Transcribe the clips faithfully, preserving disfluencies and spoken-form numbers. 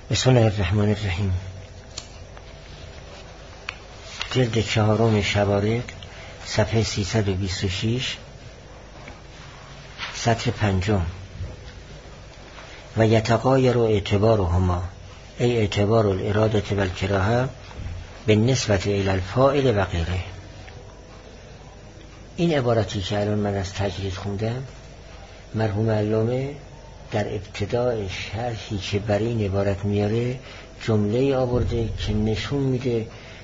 بسم الله الرحمن الرحیم. جلد چهارم شوارق، صفحه سیصد و بیست و شش، سطر پنجم. و یتغایر اعتبارهما ای اعتبار الاراده و الکراهه بالنسبت الی الفاعل و غیره. این عبارتی که الان من از تجرید خوندم، مرحوم علامه در ابتداء شرحی که بر این عبارت میاره جمله آورده که نشون میده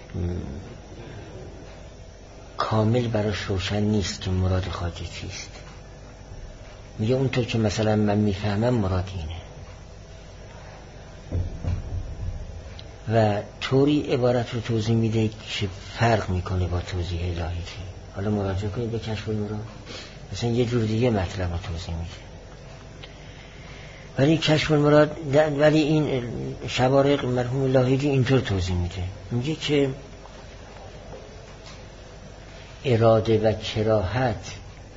کامل براش روشن نیست که مراد خواجه چیست. میگه اونطور که مثلا من میفهمم مراد اینه و طوری عبارت رو توضیح میده که فرق میکنه با توضیح الهی. حالا مراجعه کنید به کشف المراد، مثلا یه جور دیگه مطلب رو توضیح میده. ولی کشف المراد، ولی این شوارق مرحوم لاهیجی اینطور توضیح میده، میگه که اراده و کراهت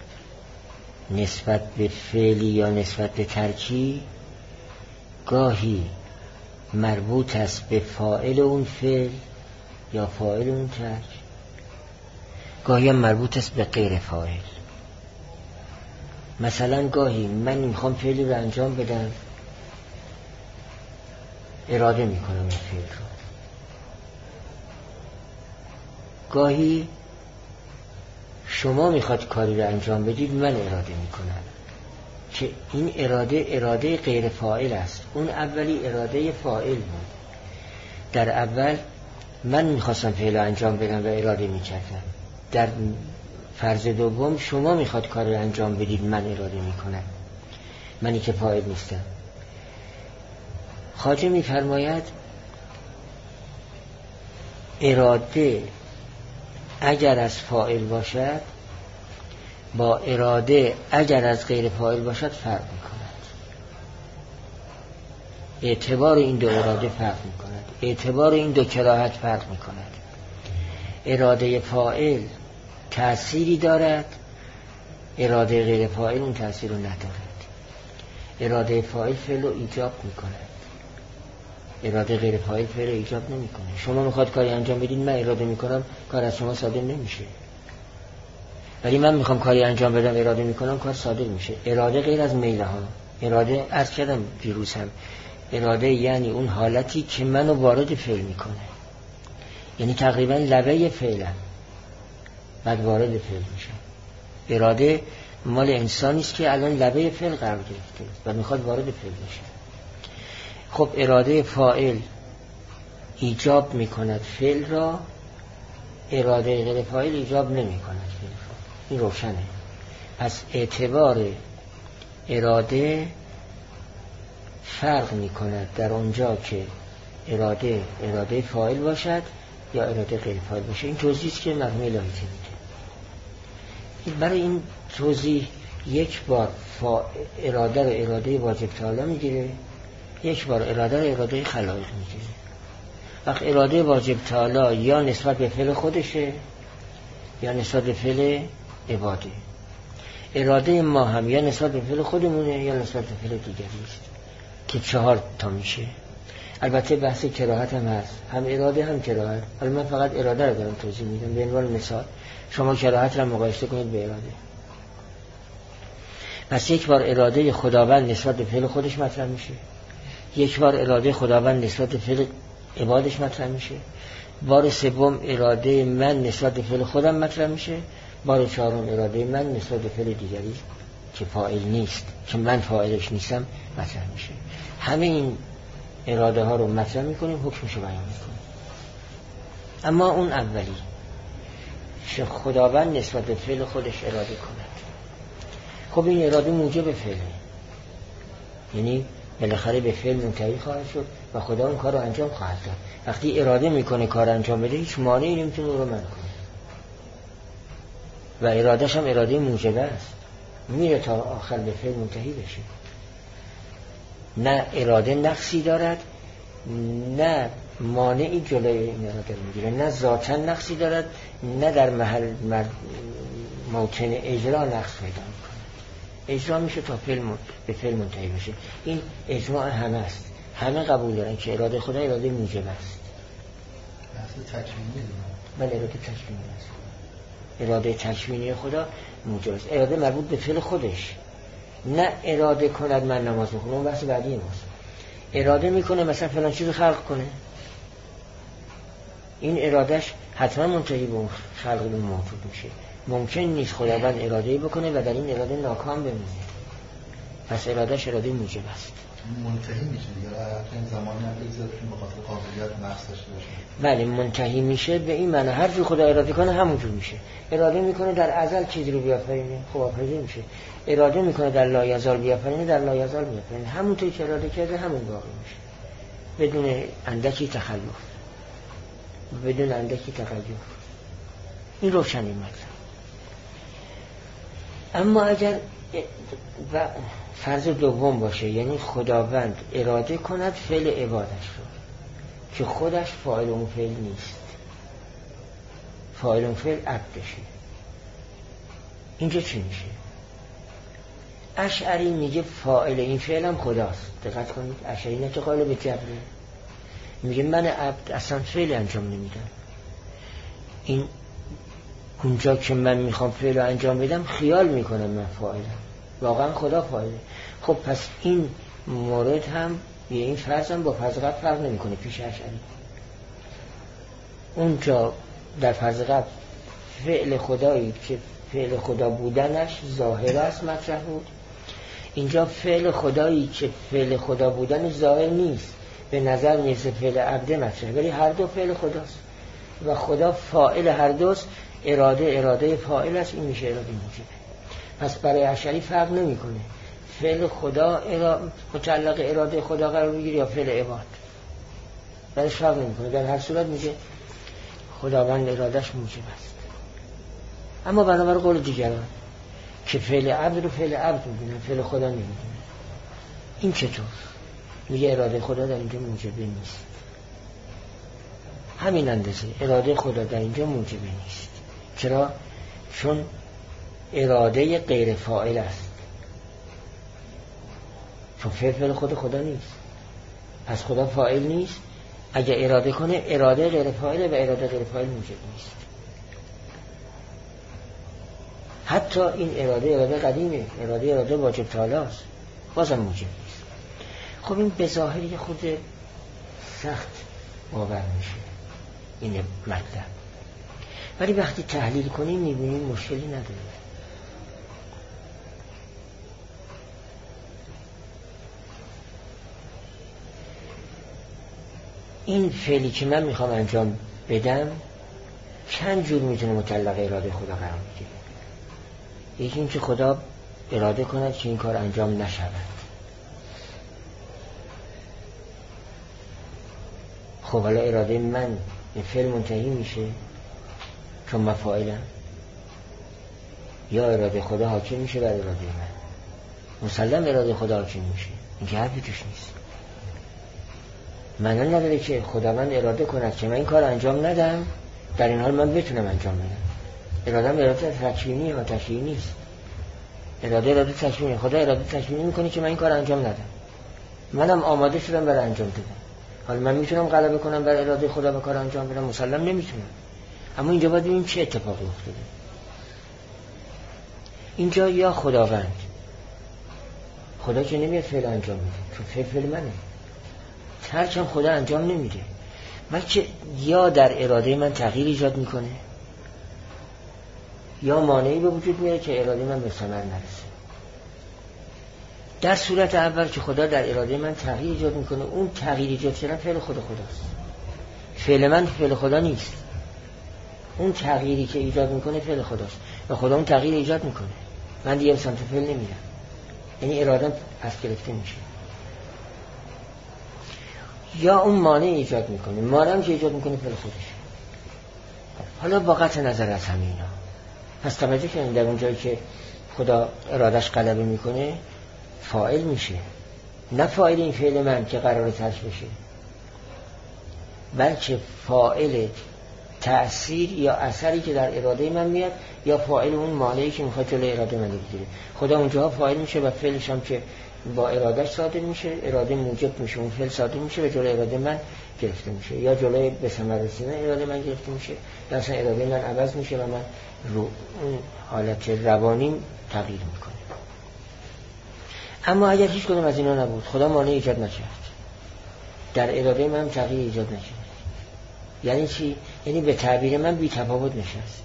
نسبت به فعلی یا نسبت به ترکی گاهی مربوط است به فاعل اون فعل یا فاعل اون ترک، گاهی هم مربوط است به غیر فاعل. مثلا گاهی من میخوام فعلی رو انجام بدم، اراده میکنم این فعل رو. گاهی شما میخواد کاری رو انجام بدید، من اراده میکنم که این اراده اراده غیر فاعل است. اون اولی اراده فاعل بود. در اول من میخواستم فعل رو انجام بدم و اراده میکردم. در فرض دوم شما میخواد کار رو انجام بدید، من اراده میکنم، منی که فاعل نیستم. خواجه میفرماید اراده اگر از فاعل باشد با اراده اگر از غیر فاعل باشد فرق میکند. اعتبار این دو اراده فرق میکند، اعتبار این دو کراهت فرق میکند. اراده فاعل تأثیری دارد، اراده غیر فاعل اون تأثیر رو ندارد. اراده فاعل فعل رو ایجاب میکند، اراده غیر فاعل فعل رو ایجاب نمیکنه. شما میخواد کاری انجام بدید، من اراده میکنم، کار از شما صادر نمیشه. ولی من میخوام کاری انجام بدم، اراده میکنم، کار صادر میشه. اراده غیر از میله ها. اراده عرض کردم دیروز هم، اراده یعنی اون حالتی که منو وارد فعل میکنه، یعنی تقریبا لبه فعلم، بعد وارد فعل میشه. اراده مال انسانی است که الان لبه فعل قرار گرفته و میخواد وارد فعل بشه. خب اراده فاعل ایجاب میکند فعل را، اراده غیر فاعل ایجاب نمیکند فعل را. این روشنه. پس اعتبار اراده فرق میکند در اونجا که اراده اراده فاعل باشد یا اراده غیر فاعل باشه. این توضیحی است که مرحوم الهی میده. برای این توضیح یک بار فا... اراده رو اراده واجب تعالی میگیره، یک بار اراده رو اراده خلایق میگیره. وقت اراده واجب تعالی یا نسبت به فعل خودشه یا نسبت به فعل عباده. اراده ما هم یا نسبت به فعل خودمونه یا نسبت به فعل دیگری است که چهار تا میشه. البته بحث کراهت هم هست، هم اراده هم کراهت. حالا من فقط اراده رو دارم توضیح میدم به عنوان مثال. شما کراهت رو مقایسه کنید به اراده. پس یک بار اراده خداوند نسبت به فعل خودش مطرح میشه، یک بار اراده خداوند نسبت به فعل عبادش مطرح میشه، بار سوم اراده من نسبت به فعل خودم مطرح میشه، بار چهارم اراده من نسبت به فعل دیگری که فاعل نیست، که من فاعلش نیستم مطرح میشه. همه این اراده ها رو مطرح میکنیم، حکمش رو بیان میکنیم. اما اون اولی که خداوند نسبت به فعل خودش اراده کند، خب این اراده موجب فعله، یعنی بالاخره به فعل منتهی خواهد شد و خدا اون کار رو انجام خواهد داد. وقتی اراده میکنه کار انجام بده، هیچ مانعی نمیتونه اون رو منع کنه و ارادهش هم اراده موجبه است، میره تا آخر به فعل منتهی بشه. نه اراده نقصی دارد، نه مانعی جلوی این اراده میگیره، نه ذاتاً نقصی دارد، نه در محل موطن اجرا نقص پیدا میکنه. اجرا میشه تا فعل به فعل منتهی بشه. این اجماع همه است. همه قبول دارن که اراده خدا اراده موجب است. بحث تکوینی بله اراده تکوینی است. اراده تکوینی خدا موجب است. اراده مربوط به فعل خودش، نه اراده کند من نماز بخونم. اون بحث بعدی ماست. اراده میکنه مثلا فلان چیز خلق کنه، این ارادهش حتما منتهی به اون خلق به موجود میشه. ممکن نیست خداوند اراده‌ای بکنه و در این اراده ناکام بمونه. پس ارادهش اراده موجب است. منتهی میشه دیگه، این زمانی هم بگذاره که بخاطر قابلیت نقص داشته باشه. بله منتهی میشه به این معنی هر جور خدا اراده کنه همونجور میشه. اراده میکنه در ازل چیزی رو بیافرینه، خب آفریده میشه. اراده میکنه در لایزال بیافرینه، در لایزال بیافرینه. همونطوری که اراده کرده همون باقی میشه، بدون اندکی تخلف، بدون اندکی تغییر. این روشنی مطلب. اما اگر و فرض دوم باشه، یعنی خداوند اراده کند فعل عبادش رو که خودش فاعل اون فعل نیست، فاعل اون فعل عبدشه، اینجا چی میشه؟ اشعری میگه فاعل این فعل هم خداست. دقت کنید، اشعری نه که قائل به جبره، میگه من عبد اصلا فعل انجام نمیدم، این اونجا که من میخوام فعل رو انجام بدم خیال میکنم من فاعلم، واقعا خدا فاعله. خب پس این مورد هم یه این فرض هم با فرض قبل فرق نمیکنه پیش اشعری. اونجا در فرض قبل فعل خدایی که فعل خدا بودنش ظاهر است مطرح بود، اینجا فعل خدایی که فعل خدا بودنش ظاهر نیست، به نظر میرسه فعل عبده مطرح، ولی هر دو فعل خداست و خدا فاعل هر دوست. اراده اراده فاعل است، این میشه اراده موجبه. پس برای اشعری فرق نمیکنه فعل خدا اراده متعلق اراده خدا قرار بگیره یا فعل عباد، برایش فرق نمیکنه. در هر صورت میگه خداوند ارادهش موجب است. اما بنابر قول دیگران که فعل عبد رو فعل عبد میدونن، فعل خدا نمیدونن. این چطور؟ میگه اراده خدا در اینجا موجبه نیست. همین اندازه اراده خدا در اینجا موجبه نیست. چرا؟ چون اراده غیر فاعل است، چون فعل فعل خود خدا نیست، پس خدا فاعل نیست. اگه اراده کنه اراده غیر فاعله و اراده غیر فاعل موجب نیست. حتی این اراده اراده قدیمه، اراده اراده واجب تعالی است، بازم موجب نیست. خب این به ظاهری خود سخت باور میشه این مطلب، ولی وقتی تحلیل کنیم میبینیم مشکلی نداره. این فعلی که من میخوام انجام بدم چند جور میتونه متعلق اراده خدا قرار بگیره. یکی این که خدا اراده کند که این کار انجام نشود. خب حالا اراده من این فعل منتهی میشه چون من فاعلم، یا اراده خدا حاکم میشه بر اراده من؟ مسلم اراده خدا حاکم میشه، این که حرفی توش نیست. معنی نداره که خداوند اراده کند که من این کار انجام ندم، در این حال من بتونم انجام بدم. اراده اراده تکوینی یا تشریعی نیست. اراده اراده تکوینی. خدا اراده تکوینی میکنه که من این کار انجام ندم، منم آماده شدم برای انجام دادن. حالا من میتونم غلبه کنم بر اراده خدا به کار انجام بدم؟ مسلم نمیتونم. اما اینجا باید ببینیم چه اتفاقی افتاده. اینجا یا خداوند، خدا که نمیاد فعل انجام میده چون فعل فعل منه، هرچند خدا انجام نمیده، بلکه یا در اراده من تغییر ایجاد میکنه یا مانعی به وجود میاره که اراده من به ثمر نرسه. در صورت اول که خدا در اراده من تغییر ایجاد میکنه، اون تغییر ایجاد کردن فعل خدا خداست، فعل من فعل خدا نیست. اون تغییری که ایجاد میکنه فعل خداست و خدا اون تغییر ایجاد میکنه، من دیگه به سمت فعل نمیرم، یعنی ارادم پس گرفته میشه. یا اون مانع ایجاد میکنه، مانعی که ایجاد میکنه فعل خودش. حالا با قطع نظر از همه اینا، پس توجه کنید در اون جایی که خدا ارادش غلبه میکنه فاعل میشه، نه فاعل این فعل من که قراره ترک بشه، بلکه فاعل تأثیر یا اثری که در اراده من میاد، یا فاعل اون مانعی که میخواد جلوی اراده من بگیره. خدا اونجا فاعل میشه و فعلش هم که با ارادهش صادر میشه، اراده موجب میشه، اون فعل صادر میشه و جلوی اراده من گرفته میشه، یا جلوی به ثمر رسیدن اراده من گرفته میشه، یا اصلا اراده من عوض میشه و من رو اون حالت روانیم تغییر میکنه. اما اگر هیچ کدوم از اینا نبود، خدا مانع ایجاد نکرد، در اراده من تغییر ایجاد نکرد، یعنی چی؟ یعنی به تعبیر من بی تفاوت نشست.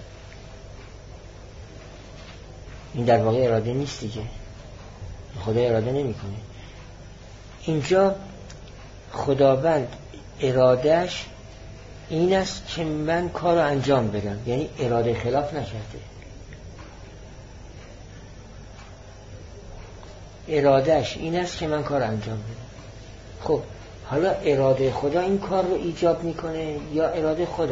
این در واقع اراده نیست دیگه، خدا اراده نمیکنه. اینجا خداوند ارادهش این است که من کار رو انجام بدم، یعنی اراده خلاف نکرده. ارادهش این است که من کار انجام بدم. خب حالا اراده خدا این کار رو ایجاب میکنه یا اراده خدا؟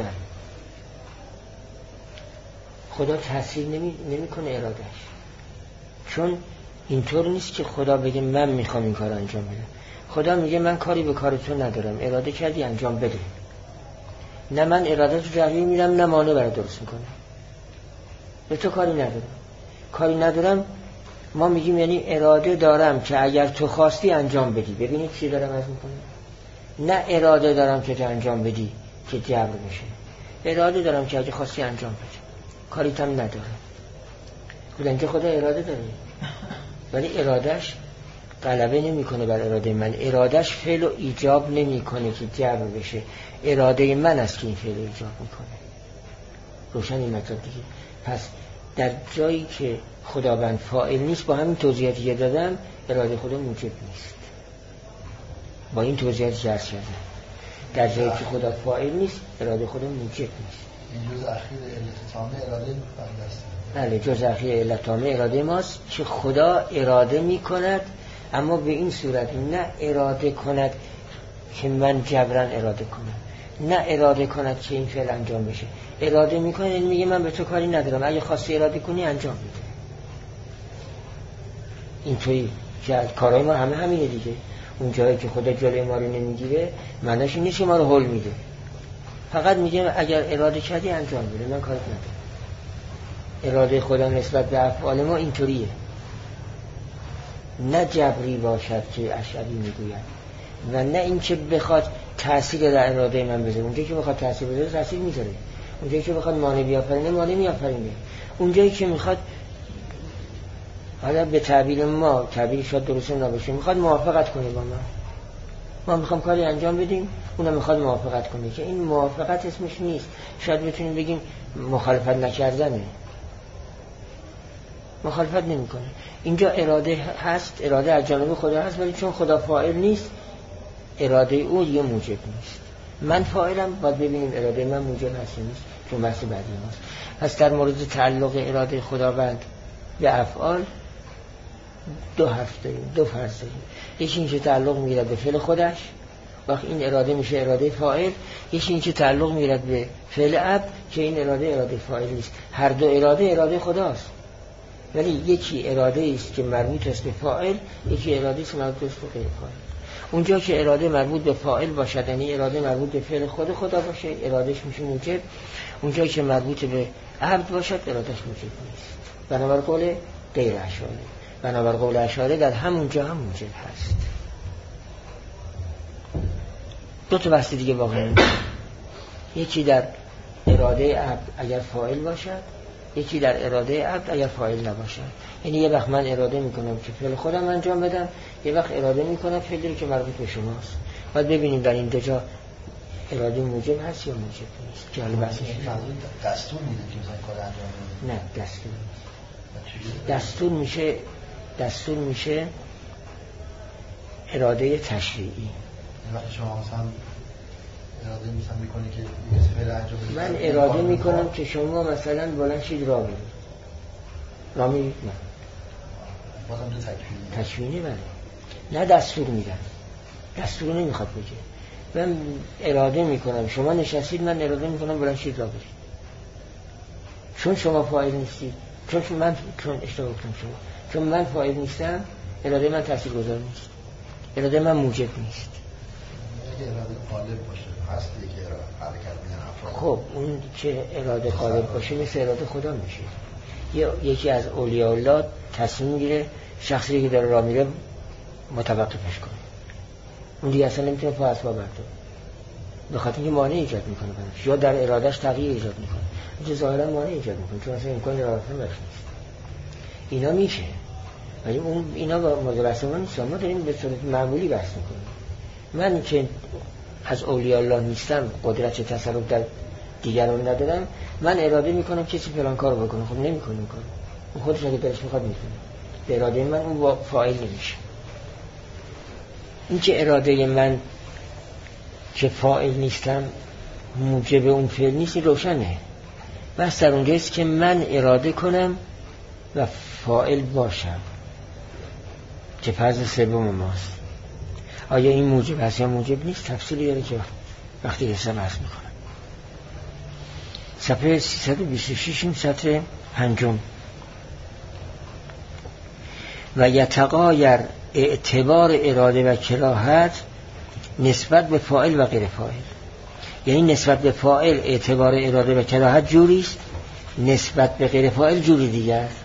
خدا تأثیر نمی نمیکنه ارادهش، چون اینطور نیست که خدا بگه من میخوام این کار انجام بدم. خدا میگه من کاری به کار تو ندارم، اراده کردی انجام بده. نه من اراده تو جریه میرم، نه مانع برای درست میکنم. به تو کاری ندارم. کاری ندارم ما میگیم یعنی اراده دارم که اگر تو خواستی انجام بدی. ببینید چی دارم عرض میکنم. نه اراده دارم که تو انجام بدی که جبر بشه. اراده دارم که اگه خواستی انجام بدی. کاری تم ندارم. خدا خدا اراده داره، ولی ارادهش غلبه نمیکنه بر اراده من. ارادهش فعل و ایجاب نمیکنه که جبر بشه. اراده من است که این فعل ایجاب میکنه. روشن این مطلب دیگه. پس در جایی که خداوند فاعل نیست، با همین توضیحاتی که دادم اراده خدا موجب نیست. با این توضیحاتی که عرض کردم در جایی که خدا فاعل نیست اراده خدا موجب نیست. این جز اخیر علت تامه اراده بنده است. بله، جز اخیر علت تامه اراده ماست که خدا اراده میکند، اما به این صورت نه اراده کند که من جبران اراده کنم، نه اراده کند که این فعل انجام بشه. اراده میکنه یعنی میگه من به تو کاری ندارم، اگه خواستی اراده کنی انجام بده. اینطوری که کارهای ما همه همینه دیگه. اون جایی که خدا جلوی ما رو نمیگیره معناش این نیست که ما رو هول میده، فقط میگه اگر اراده کردی انجام بده، من کاری ندارم. اراده خدا نسبت به افعال ما اینطوریه، نه جبری باشد که اشعری میگوید و نه این که بخواد تأثیر در اراده من بذاره. اونجایی که بخواد تأثیر بذاره تأثیر میذاره، اونجایی که بخواد مانع بیافرینه مانع میافرینه، اونجایی که میخواد حالا به تعبیر ما، تعبیر شاید درست نباشه، میخواد موافقت کنه با ما، ما میخوام کاری انجام بدیم، اونم میخواد موافقت کنه، که این موافقت اسمش نیست. شاید بتونیم بگیم مخالفت نکردنه، مخالفت نمیکنه. اینجا اراده هست، اراده از جانب خدا هست، ولی چون خدا فاعل نیست اراده او یه موجب نیست. من فاعلم، باید ببینیم اراده من موجب هست نیست، چون بحث بعدی ماست. پس در مورد تعلق اراده خداوند به افعال دو حرف داریم، دو فرض داریم. یکی این که تعلق میگیرد به فعل خودش، وقت این اراده میشه اراده فاعل. یکی این که تعلق میگیرد به فعل عبد، که این اراده اراده فاعل نیست. هر دو اراده اراده خداست، ولی یکی اراده است که مربوط است به فاعل، یکی اراده است مربوط است به غیر فاعل. اونجا که اراده مربوط به فاعل باشد، یعنی اراده مربوط به فعل خود خدا باشه، ارادهش میشه موجب. اونجا که مربوط به عبد باشد ارادهش موجب نیست. بنابر قول غیر اشاعره، بنابر قول اشاعره در همون جا هم موجب هست. دو تا بحث دیگه واقعا، یکی در اراده عبد اگر فاعل باشد، یکی در اراده عبد اگر فاعل نباشد. یعنی یه وقت من اراده میکنم که فعل خودم انجام بدم، یه وقت اراده میکنم فعلی که مربوط به شماست. باید ببینیم در این دو جا اراده موجب هست یا موجب نیست. که حالا بحثش دستور میده که مثلا کار انجام بده. نه دستور نیست. دستور میشه دستور میشه اراده تشریعی. وقتی شما مثلا اراده میسن میکنی که یه فعل انجام بدید، من اراده میکنم که شما مثلا بلند شید راه برید، راه میرید، نه بازم تو تکوینی تکوینی بله، نه دستور میدن، دستور نمیخواد بگه. من اراده میکنم شما نشستید، من اراده میکنم بلند شید راه برید، چون شما فاعل نیستید، چون من چون اشتباه گفتم شما چون من فاعل نیستم، اراده من تاثیرگذار نیست، اراده من موجب نیست. اگه اراده غالب باشه هست دیگه حرکت میدن افراد. خب اون که اراده غالب باشه مثل اراده خدا میشه. یکی از اولیاء الله تصمیم میگیره شخصی که داره راه میره متوقفش کنه، اون دیگه اصلا نمیتونه پا از پا برداره، به خاطر اینکه مانع ایجاد میکنه براش، یا در ارادهش تغییر ایجاد میکنه، اینجا ظاهرا مانع ایجاد میکنه چون اصلا امکان رفتن براش نیست. اینا میشه، ولی اون اینا با مدرسه ما نیست. ما داریم به صورت معمولی بحث میکنیم. من که از اولیاء الله نیستم، قدرت تصرف در دیگران ندارم، من اراده میکنم کسی فلان کارو بکنه، خب نمیکنه اون کارو، اون خودش اگه دلش میخواد میکنه، به اراده من اون فاعل نمیشه. این که اراده من که فاعل نیستم موجب اون فعل نیست روشنه، بس در اونجاست که من اراده کنم و فاعل باشم که فرض سوم ماست. آیا این موجب هست یا موجب نیست؟ تفصیلی داره که وقتی رسم عرض میکنم. صفحه سیصد و بیست و شش این سطر پنجم. و یتغایر اعتبار اراده و کراهت نسبت به فاعل و غیر فاعل. یعنی نسبت به فاعل اعتبار اراده و کراهت جوری است، نسبت به غیر فاعل جوری دیگه است.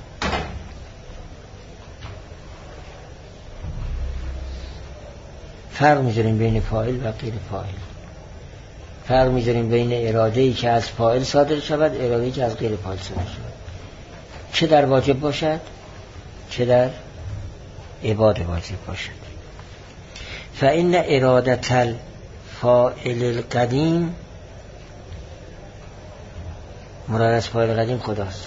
فرق میذاریم بین فاعل و غیر فاعل، فرق میذاریم بین اراده‌ای که از فاعل صادر شود، اراده‌ای که از غیر فاعل صادر شود، چه در واجب باشد چه در عباد واجب باشد. فإن ارادة الفاعل القدیم، مراد از فاعل قدیم خداست،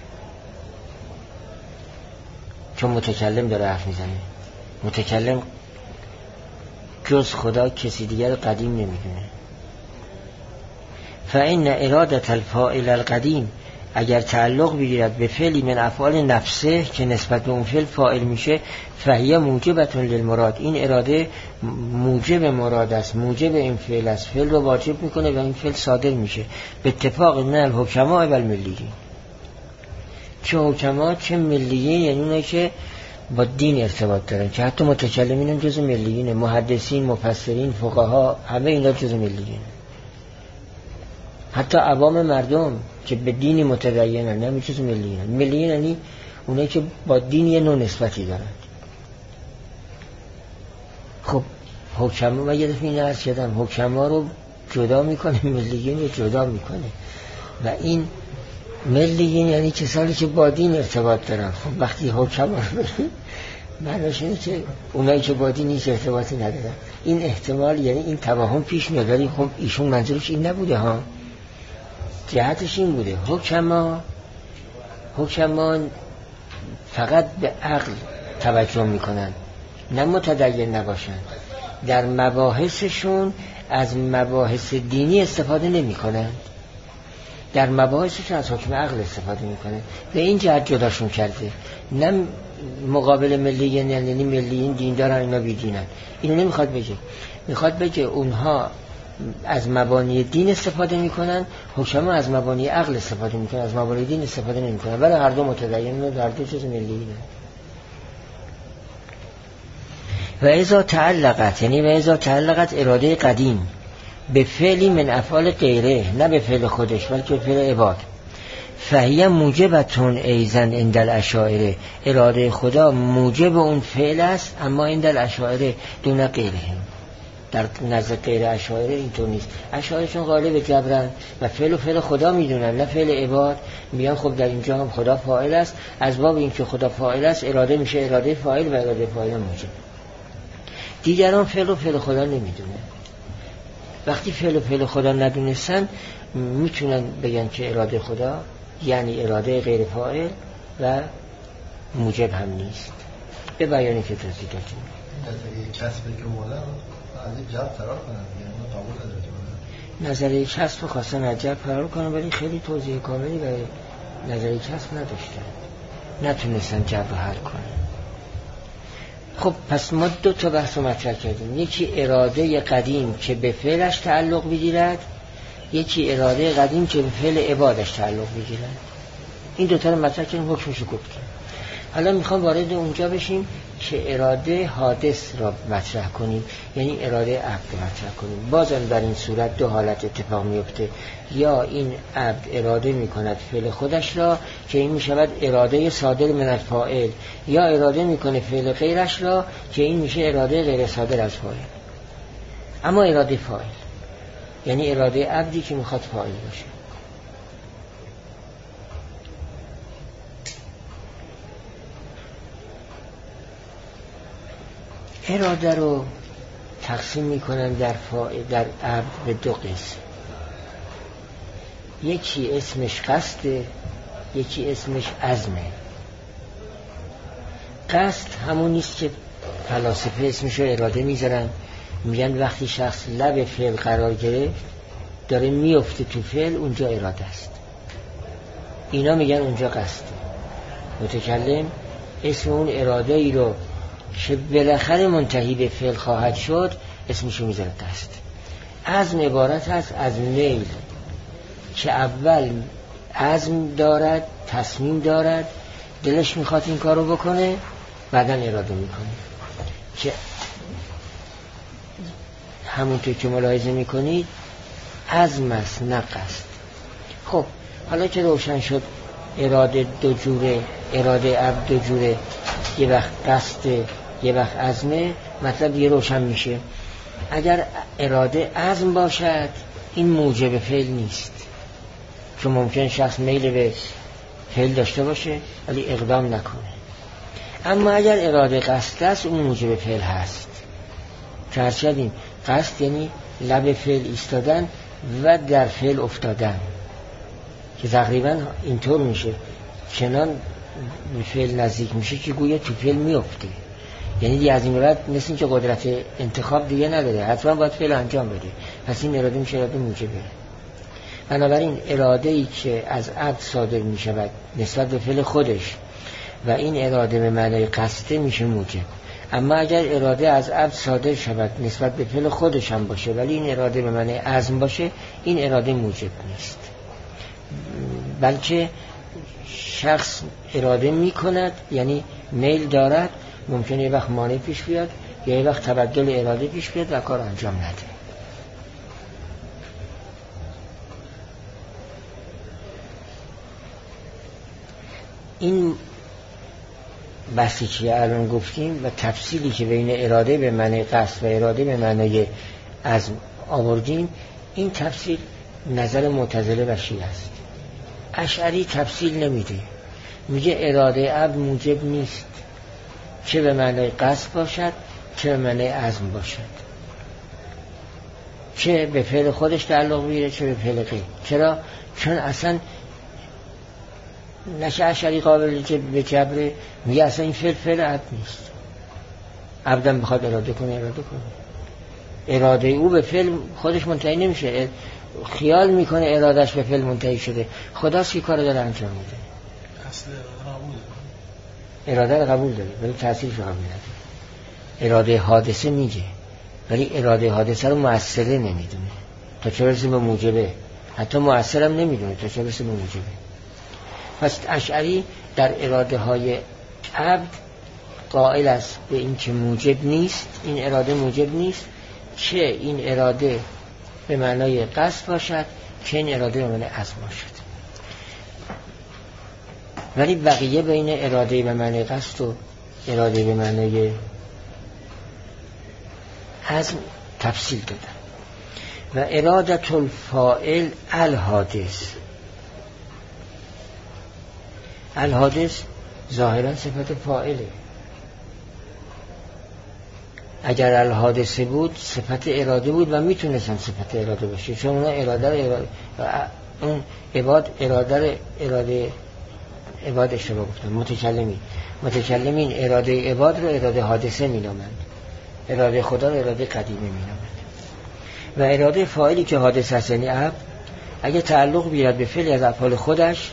چون متکلم داره حرف میزنه، متکلم جز خدا کسی دیگر قدیم نمیدونه. فإن ارادة الفاعل القدیم، اگر تعلق بگیرد به فعلی من افعال نفسه که نسبت به اون فعل فاعل میشه، فهیه موجبتون للمراد، این اراده موجب مراد است، موجب این فعل است، فعل رو واجب میکنه و این فعل صادر میشه به اتفاق نه الحکماء و الملیین. چه حکما چه ملیین، یعنی اونایی که با دین ارتباط دارن، که حتی متکلمین هم جز ملیین، محدثین، مفسرین، فقها، همه اینا جز ملیین. حتی عوام مردم که به دینی متدینن همه جز ملیین. ملیین یعنی اونایی که با دین یه نوع نسبتی دارن. خب حکما، من یه دفعه این عرض کردم، حکما رو جدا میکنه، ملیین رو جدا میکنه، و این ملیین یعنی کسانی که با دین ارتباط دارن. خب وقتی حکما رو بگیم معناش اینه که اونایی که با دین هیچ ارتباطی ندارن. این احتمال، یعنی این توهم پیش میاد، ولی خب ایشون منظورش این نبوده ها، جهتش این بوده. حکما حکما فقط به عقل توجه میکنن، نه متدین نباشن، در مباحثشون از مباحث دینی استفاده نمی کنن، در مباحثشون از حکم عقل استفاده می کنن. به این جهت جداشون کرده، نه مقابل ملیین، یعنی ملیین دین دارن اینا بی دینن. اینو نمیخواد بگه، میخواد بگه اونها از مبانی دین استفاده میکنن، حکما از مبانی عقل استفاده میکنن، از مبانی دین استفاده نمیکنن، ولی هر دو متدین و هر دو جز ملیینه. و اذا تعلقت، یعنی و اذا تعلقت اراده قدیم به فعلی من افعال غیره، نه به فعل خودش بلکه به فعل عباد، فهیه موجبتون ایزن عند الاشاعره، اراده خدا موجب اون فعل است، اما عند الاشاعره دون غیره، در نزد غیر اشاعره اینطور نیست. اشاعره چون غالب جبرن و فعل و فعل خدا میدونن نه فعل عباد، میان خب در اینجا هم خدا فاعل است، از باب اینکه خدا فاعل است اراده میشه اراده فاعل و اراده فاعل موجب. دیگران فعل و فعل خدا نمیدونن. وقتی فعل و فعل خدا ندونستن میتونن بگن که اراده خدا یعنی اراده غیر فاعل و موجب هم نیست. به بیانی که توضیح دادیم نظریه کسبه که مولا از این جب فرار کنن، یعنی اون قبول نداره. نظریه کسب خواستن از جب فرار کنن، ولی خیلی توضیح کاملی برای نظریه کسب نداشتن، نتونستن جب رو حل کنن. خب پس ما دو تا بحث رو مطرح کردیم، یکی اراده قدیم که به فعلش تعلق بگیرد، یکی اراده قدیم که به فعل عبادش تعلق بگیرد. این دو تا رو مطرح کردیم، حکمشو گفتیم. حالا میخوام وارد اونجا بشیم که اراده حادث را مطرح کنیم، یعنی اراده عبد را مطرح کنیم. بازم در این صورت دو حالت اتفاق میفته، یا این عبد اراده میکند فعل خودش را که این میشود اراده صادر من الفاعل، یا اراده میکنه فعل غیرش را که این میشه اراده غیر صادر از فاعل. اما اراده فاعل یعنی اراده عبدی که میخواد فاعل باشه. اراده رو تقسیم میکنن در فاعل در عبد به دو قسم. یکی اسمش قصده، یکی اسمش عزمه. قصد همون نیست که فلاسفه اسمش رو اراده میذارن، میگن وقتی شخص لب فعل قرار گرفت داره میفته تو فعل، اونجا اراده است. اینا میگن اونجا قصده. متکلم اسم اون اراده ای رو که بالاخره منتهی به فعل خواهد شد اسمشو میذاره قصد. عزم عبارت هست از میل که اول عزم دارد، تصمیم دارد، دلش میخواد این کارو بکنه، بعداً اراده میکنه، که همونطور که ملاحظه میکنید عزم است نه قصد. خب حالا که روشن شد اراده دو جوره، اراده عبد دو جوره، یه وقت قصد یه وقت عزمه، مطلب یه روشن میشه. اگر اراده عزم باشد این موجب فعل نیست، چون ممکن شخص میل به فعل داشته باشه ولی اقدام نکنه. اما اگر اراده قصد است اون موجب فعل هست. که هر شدیم قصد یعنی لب فعل ایستادن و در فعل افتادن، که تقریبا اینطور میشه چنان به فعل نزدیک میشه که گویا تو فعل میفته. یعنی دیگه از این بعد مثل این که قدرت انتخاب دیگه نداره، حتما باید فعل انجام بده. پس این اراده میشه اراده موجبه. بنابراین اراده ای که از عبد صادر میشود نسبت به فعل خودش و این اراده به معنای قصده میشه موجب. اما اگر اراده از عبد صادر شود نسبت به فعل خودش هم باشه ولی این اراده به معنای عزم باشه، این اراده موجب نیست، بلکه شخص اراده میکند، یعنی میل دارد، ممکنه یه وقت مانع پیش بیاد یا یه وقت تبدل اراده پیش بیاد و کار انجام نده. این بحثی که الان گفتیم و تفصیلی که بین اراده به معنی قصد و اراده به معنی عزم آوردیم، این تفصیل نظر معتزله و شیعه است. اشعری تفصیل نمیده، میگه اراده عبد موجب نیست، چه به معنی قصد باشد چه به معنی عزم باشد، چه به فعل خودش تعلق بگیره چه به فعل غیر. چرا؟ چون اصلا نشه اشعری قابل به جبره، میگه اصلا این فعل فعل عبد نیست. عبدم بخواد اراده کنه اراده کنه، اراده او به فعل خودش منتهی نمیشه، خیال میکنه ارادش به فعل منتهی شده، خداست که کار داره انجام میده. اصل اراده قبول داره، اراده رو قبول داره ولی تأثیرش رو قبول نداره. اراده حادثه میگه ولی اراده حادثه رو مؤثره نمیدونه تا چه برسه به موجبه، حتی مؤثرم نمیدونه تا چه برسه به موجبه. پس اشعری در اراده های عبد قائل است به این که موجب نیست، این اراده موجب نیست، که این اراده به معنای قصد باشد که این اراده به معنای عزم باشد. ولی بقیه بین اراده به معنای قصد و اراده به معنای عزم تفصیل دادن. و ارادت الفاعل الحادث، الحادث ظاهرا صفت فاعله. اگر الحادثه بود صفت اراده بود و میتونستن صفت اراده باشه، چون اونا اراده رو اراده اون عباد اراده اراده عباد اشتباه گفتن، متکلمین متکلمین اراده عباد رو اراده حادثه مینامند، اراده خدا رو اراده قدیمه مینامند. و اراده فاعلی که حادثه است یعنی عبد، اگه تعلق بیاد به فعلی از افعال خودش،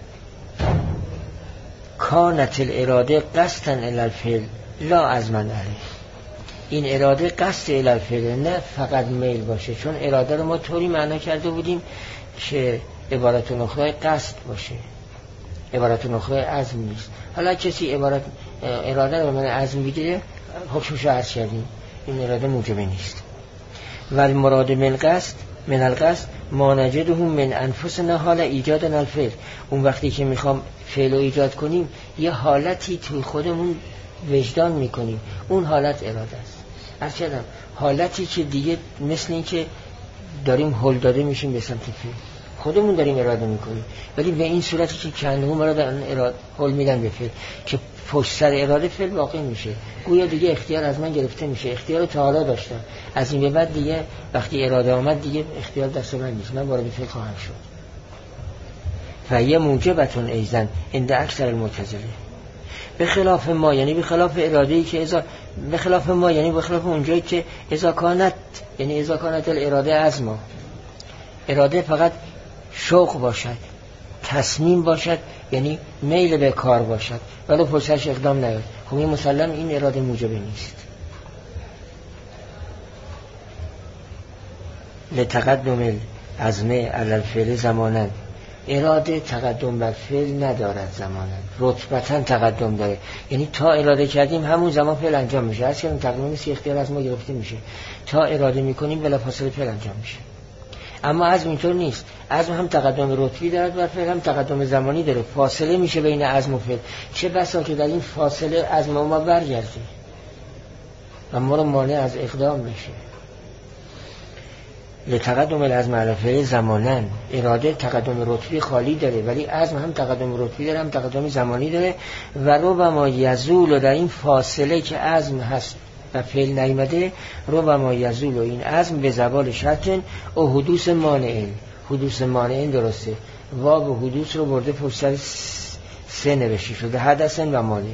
کانت الاراده قصدا الی الفعل لا عزما علیه، این اراده قصد الی الفعل نه فقط میل باشه، چون اراده رو ما طوری معنا کرده بودیم که عبارت اخرى قصد باشه، عبارت اخرى عزم نیست. حالا کسی عبارت اراده رو من عزم بگیره حکمش رو عرض کردیم، این اراده موجبه نیست. ولی مراد من قصد من القصد ما نجده من انفسنا حال ایجاد الفعل. اون وقتی که میخوام فعل رو ایجاد کنیم یه حالتی توی خودمون وجدان میکنیم، اون حالت اراده است. عرض کردم حالتی که دیگه مثل این که داریم هل داده میشیم به سمت فعل، خودمون داریم اراده میکنیم، ولی به این صورتی که کنه ما را دارن اراده هل میدن به فعل که پشت سر اراده فعل واقع میشه. گویا دیگه اختیار از من گرفته میشه، اختیار رو تا حالا داشتم، از این به بعد دیگه وقتی اراده آمد دیگه اختیار دست من نیست، من وارد فعل خواهم شد. فهیه موجبتون ایزن عند اکثر المعتزله. به خلاف ما یعنی به خلاف اراده‌ای که ازا به خلاف ما یعنی به خلاف اونجایی که اذا کانت یعنی اذا کانت الاراده از ما، اراده فقط شوق باشد، تصمیم باشد، یعنی میل به کار باشد ولی پشتش اقدام نیاد، خب این مسلم این اراده موجبه نیست. لتقدم العزم علی الفعل زمانا، اراده تقدم بر فعل ندارد زمانا، رتبتا تقدم داره، یعنی تا اراده کردیم همون زمان فعل انجام میشه. هر چند تقدیم نیست اختیار از ما گرفته میشه، تا اراده میکنیم بلافاصله فعل انجام میشه. اما عزم اینطور نیست، عزم هم تقدم رتبی دارد و فعل هم تقدم زمانی داره، فاصله میشه بین عزم و فعل. چه بسا که در این فاصله عزم ما برگرده و ما رو مانع از اقدام بشه. لتقدم العزم علی الفعل زمانا، اراده تقدم رتبی خالی داره ولی عزم هم تقدم رتبی داره هم تقدم زمانی داره و ربما یزول، و در این فاصله که عزم هست و فعل نیامده ربما یزول، و این عزم به زوال شرط او حدوث مانع. حدوث مانع درسته، واب حدوث رو برده پشت سر سه نوشته شده، حدث و مانع.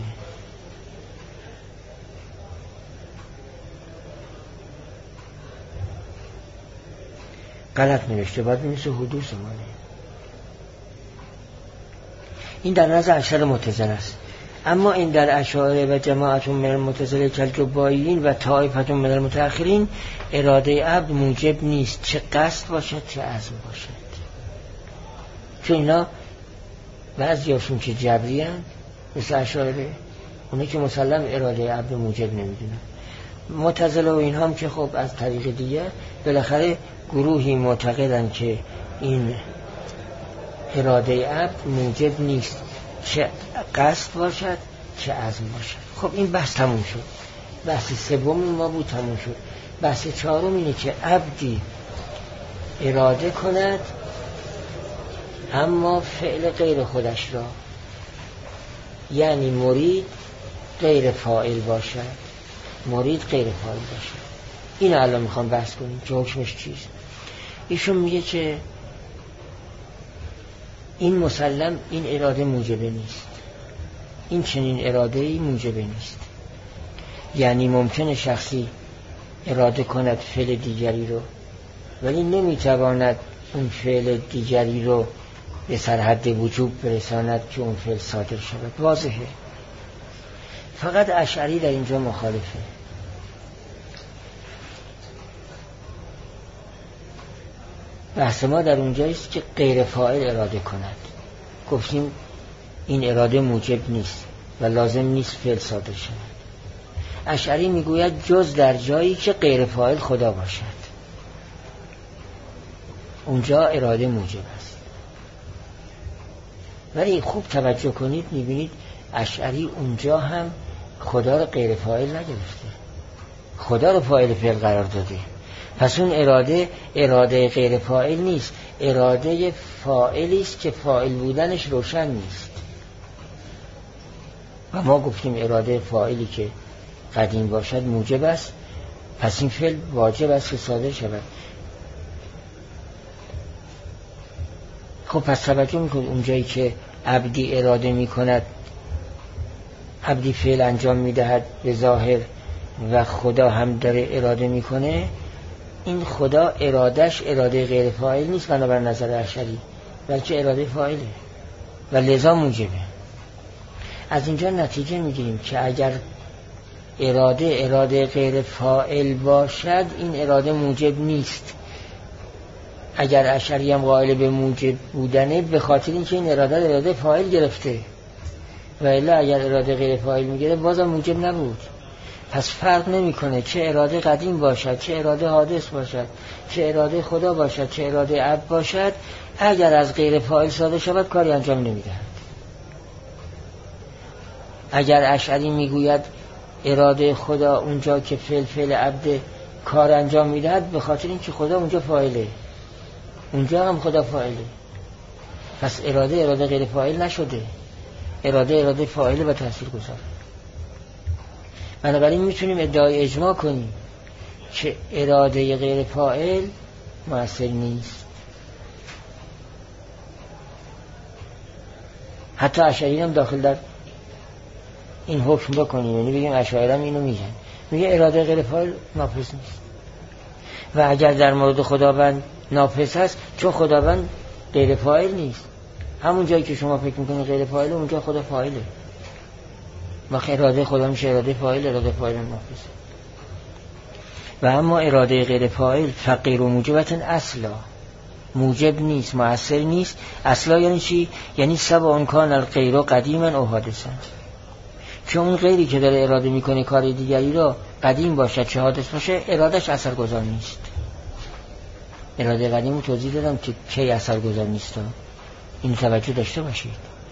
غلط نوشته، باید بنویسه حدوث مانع. این در نظر اشعار معتزله است. اما این در اشاعره و جماعت من المعتزله کالجبائیین و طائفه من المتأخرین اراده عبد موجب نیست، چه قصد باشد چه عزم باشد. چون اینا بعضیاشون که جبری هستند مثل اشاعره، اونا که مسلم اراده عبد موجب نمیدونن. معتزله و این هم که خب از طریق دیگه بالاخره گروهی معتقدن که این اراده عبد موجب نیست، چه قصد باشد چه عزم باشد. خب این بحث تموم شد. بحث سوم ما بود تموم شد. بحث چهارم اینه که عبدی اراده کند اما فعل غیر خودش را، یعنی مرید غیر فاعل باشد، مرید غیر فاعل باشد. این الان میخوام بحث کنیم که حکمش چیست. ایشون میگه که این مسلم این اراده موجبه نیست، این چنین اراده ای موجبه نیست. یعنی ممکنه شخصی اراده کند فعل دیگری رو ولی نمیتواند اون فعل دیگری رو به سرحد وجوب برساند که اون فعل صادر شود. واضحه. فقط اشعری در اینجا مخالفه. بحث ما در اونجاییست که غیر فاعل اراده کند. گفتیم این اراده موجب نیست و لازم نیست فعل صادر شود. اشعری میگوید جز در جایی که غیر فاعل خدا باشد اونجا اراده موجب است. ولی خوب توجه کنید میبینید اشعری اونجا هم خدا رو غیر فاعل نگرفته، خدا رو فاعل فعل قرار داده. پس اون اراده اراده غیر فاعل نیست، اراده فاعلی است که فاعل بودنش روشن نیست. و ما گفتیم اراده فاعلی که قدیم باشد موجب است، پس این فعل واجب است که صادر شود. خب پس توجه میکنید اونجایی که عبدی اراده میکند، عبدی فعل انجام میدهد به ظاهر و خدا هم داره اراده میکنه، این خدا ارادش اراده غیر فاعل نیست بنابر نظر اشعری، بلکه اراده فاعله و لذا موجبه. از اینجا نتیجه میگیریم که اگر اراده اراده غیر فاعل باشد این اراده موجب نیست. اگر اشعری هم قائل به موجب بودنه به خاطر اینکه این اراده اراده فاعل گرفته، و الا اگر اراده غیر فاعل میگیره بازم موجب نبود. پس فرق نمیکنه چه اراده قدیم باشد، چه اراده حادث باشد، چه اراده خدا باشد، چه اراده عبد باشد، اگر از غیر فاعل صادر شود کاری انجام نمیدهد. اگر اشعری میگوید اراده خدا اونجا که فعل فعل عبد کار انجام میدهد به خاطر اینکه خدا اونجا فاعله، اونجا هم خدا فاعله، پس اراده اراده غیر فاعل نشده، اراده اراده فاعله و تاثیر گذاره. بنابراین میتونیم ادعای اجماع کنیم که اراده غیر فاعل مؤثر نیست. حتی اشعری هم داخل در این حکم بکنیم، یعنی بگیم اشاعره هم اینو میگن، میگه اراده غیر فاعل ناپس نیست. و اگر در مورد خداوند ناپس هست چون خداوند غیر فاعل نیست، همون جایی که شما فکر میکنید غیر فاعله اونجا خدا فاعله، و اراده خدا میشه اراده فاعل، اراده فاعل ناپس. و اما اراده غیر فاعل فقیر و موجبتن اصلا، موجب نیست، مؤثر نیست. اصلا یعنی چی؟ یعنی سواء کان الغیر قدیما او حادثا، چون اون غیری که داره اراده میکنه کار دیگری رو قدیم باشه چه حادث باشه ارادش اثرگذار نیست. اراده قدیم رو توضیح دادم که کی اثرگذار نیست، این توجه داشته باشید.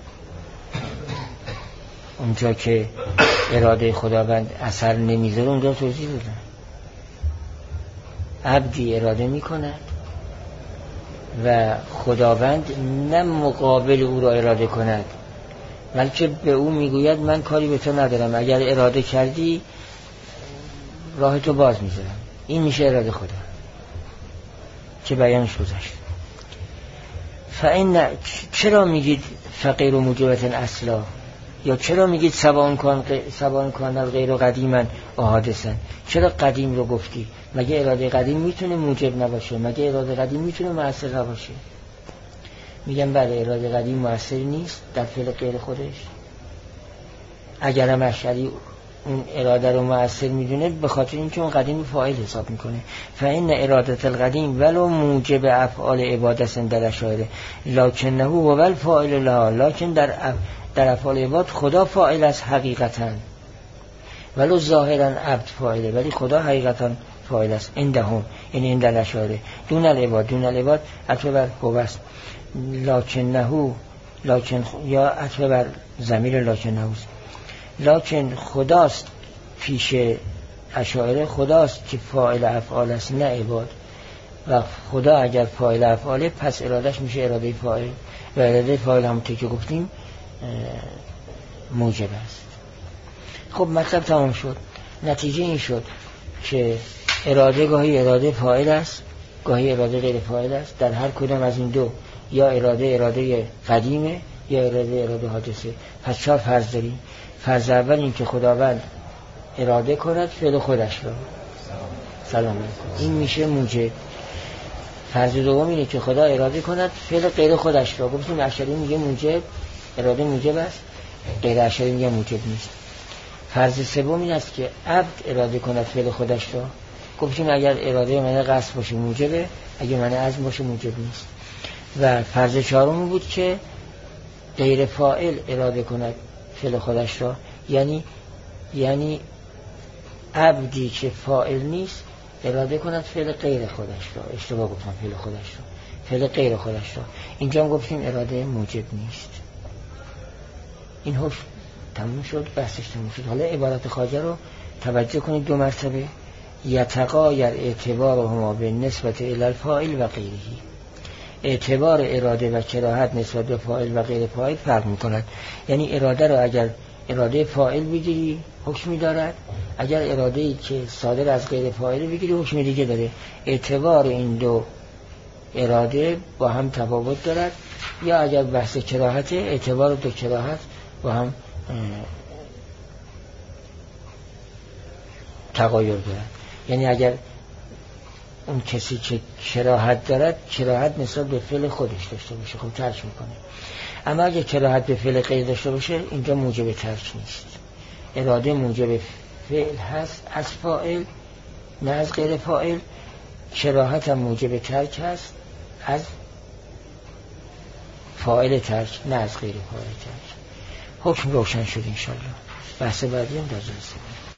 اونجا که اراده خداوند اثر نمیذاره اونجا توضیح دادم. عبدی اراده میکند و خداوند نه مقابل او را اراده کند، بلکه به او میگوید من کاری به تو ندارم، اگر اراده کردی راه تو باز میذارم. این میشه اراده خدا که بیانش گذشت. فإن چرا میگید فقیر و موجبتن اصلا، یا چرا میگید سواء کان سواء کان غیر قدیما و حادثا؟ چرا قدیم رو گفتی؟ مگه اراده قدیم میتونه موجب نباشه؟ مگه اراده قدیم میتونه مؤثر نباشه؟ میگم بله، اراده قدیم مؤثر نیست در فعل غیر خودش. اگر هم اشعری اون اراده رو مؤثر میدونه به خاطر اینکه اون قدیم فاعل حساب میکنه. فإن اراده القدیم ولو موجب افعال عبادت در اشاعره لکنه هو ول فاعل لها، لکن در در افعال عباد خدا فاعل است حقیقتا، ولو ظاهرا عبد فاعله، ولی خدا حقیقتا فاعل است. عندهم یعنی عند الاشاعره دون العباد، دون العباد عطف بر هو است، لکنه لکن یا عطف بر ضمیر لکنه است، لکن خداست پیش اشاعره، خداست که فاعل افعال است نه عباد. و خدا اگر فاعل افعاله پس ارادش میشه اراده فاعل، و اراده فاعل همونطور که گفتیم موجب است. خب مطلب تمام شد. نتیجه این شد که اراده گاهی اراده فاعل است، گاهی اراده غیر فاعل است. در هر کدام از این دو یا اراده اراده قدیمه یا اراده اراده حادثه. پس چهار فرض داریم. فرض اول این که خداوند اراده کند فعل خودش را، سلام علیکم، این میشه موجب. فرض دوم اینه که خدا اراده کند فعل غیر خودش را. گفتیم اشعری میگه موجب، اراده موجب است، غیر اشعری میگه موجب نیست. فرض سوم این است که عبد اراده کند فعل خودش را. گفتیم اگر اراده معنی قصد باشه موجبه، اگر معنی عزم باشه موجب نیست. و فرض چهارم بود که غیر فاعل اراده کند فعل خودش را، یعنی یعنی عبدی که فاعل نیست اراده کند فعل غیر خودش را. اشتباه گفتم، فعل خودش را، فعل غیر خودش را. اینجا هم گفتیم اراده موجب نیست. این حکم تموم شد، بحثش تموم شد. حالا عبارت خواجه رو توجه کنید، دو مرتبه یتغایر اعتبارهما به نسبت الی الفاعل و غیره. اعتبار اراده و کراهت نسبت به فاعل و غیر فاعل فرق می‌کند. یعنی اراده رو اگر اراده فاعل بگیری حکمی دارد، اگر اراده‌ای که صادر از غیر فاعل بگیری حکم دیگه داره. اعتبار این دو اراده با هم تفاوت دارد. یا اگر بحث کراهت، اعتبار دو کراهت با هم تغایر دارد. یعنی اگر اون کسی که کراهت دارد کراهت نسبت به فعل خودش داشته باشه خب ترک میکنه، اما اگر کراهت به فعل غیر داشته باشه اینجا موجب ترک نیست. اراده موجب فعل هست از فاعل نه از غیر فاعل، کراهت هم موجب ترک هست از فاعل ترک، نه از غیر فاعل ترک. حکم روشن شد انشالله. بحث بعدی هم در جلسه